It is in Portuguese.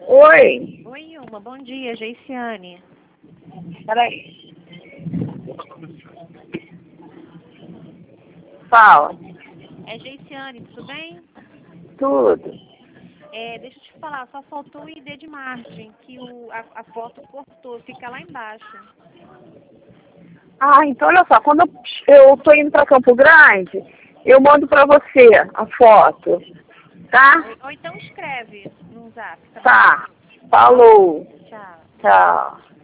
Oi. Oi, Ilma. Bom dia, Geiciane. Peraí. Fala. É Geiciane, tudo bem? Tudo. Deixa eu te falar, só faltou o ID de margem, que a foto cortou, fica lá embaixo. Ah, então olha só, quando eu tô indo para Campo Grande, eu mando para você a foto, tá? Ou então escreve no zap, tá bom? Tá. Falou. Tchau. Tchau.